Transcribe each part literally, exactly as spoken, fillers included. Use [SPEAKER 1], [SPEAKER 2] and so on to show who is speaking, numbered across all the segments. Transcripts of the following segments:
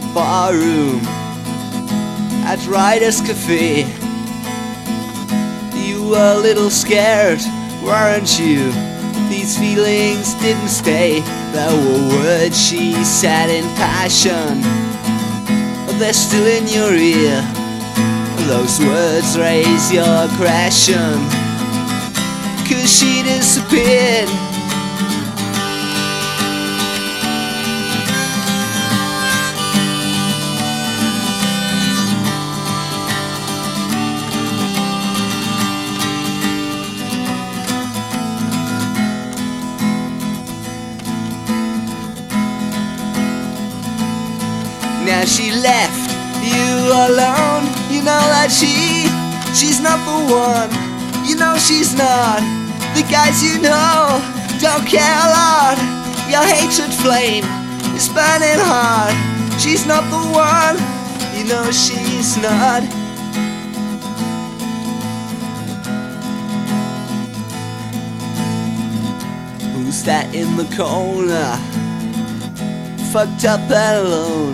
[SPEAKER 1] barroom at Ryder's Cafe. You were a little scared, weren't you? These feelings didn't stay. There were words she said in passion, they're still in your ear. Those words raise your aggression, 'cause she disappeared. Now she left you alone. You know that she, she's not the one. You know she's not. The guys you know don't care a lot. Your hatred flame is burning hard. She's not the one. You know she's not. Who's that in the corner, fucked up and alone?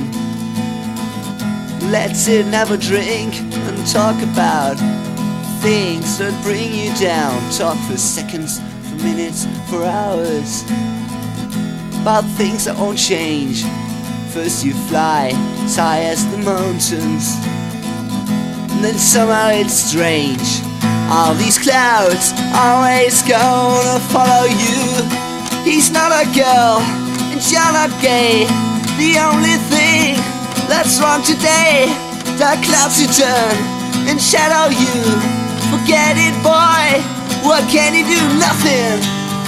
[SPEAKER 1] Let's sit and have a drink and talk about things that bring you down. Talk for seconds, for minutes, for hours, about things that won't change. First you fly as high as the mountains, and then somehow it's strange. All these clouds always gonna follow you. He's not a girl and you're not gay. The only thing that's wrong today, dark clouds return and shadow you. Forget it, boy, what can you do? Nothing.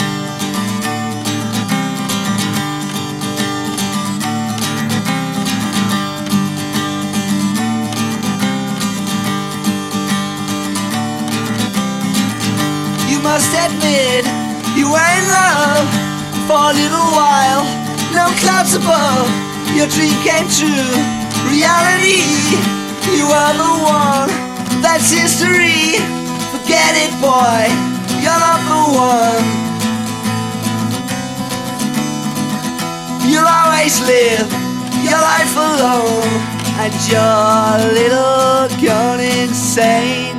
[SPEAKER 1] You must admit you were in love for a little while. No clouds above, your dream came true. Reality, you are the one. That's history. Forget it, boy, you're not the one. You'll always live your life alone, and you're a little gone insane.